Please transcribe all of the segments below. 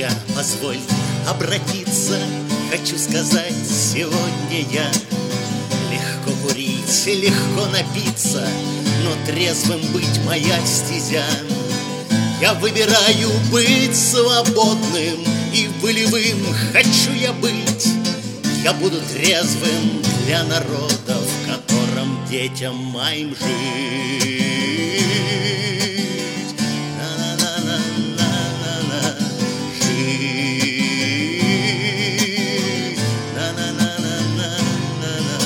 позволь обратиться. Хочу сказать, сегодня я легко курить, легко напиться, но трезвым быть моя стезя. Я выбираю быть свободным и волевым. Хочу я быть, я буду трезвым для народа, в котором детям моим жить. На-на-на-на-на-на, жить. На-на-на-на-на-на.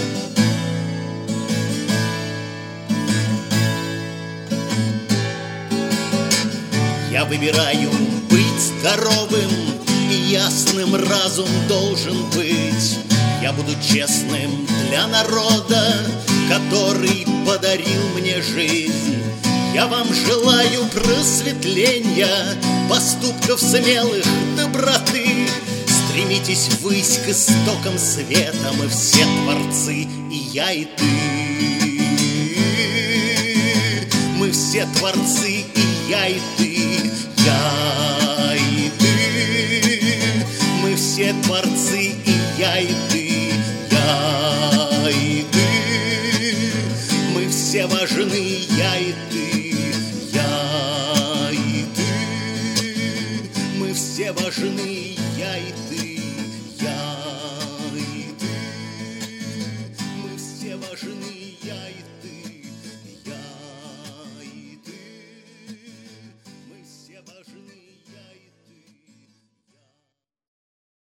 Я выбираю быть здоровым, и ясным разум должен быть. Я буду честным для народа, который подарил мне жизнь. Я вам желаю просветления, поступков смелых, доброты. Стремитесь ввысь к истокам света, мы все творцы, и я, и ты. Мы все творцы, и я, и ты. Я и ты. Мы все творцы, и я, и ты. Я и ты. Мы все важны, я и ты. Я и ты. Мы все важны, я и ты.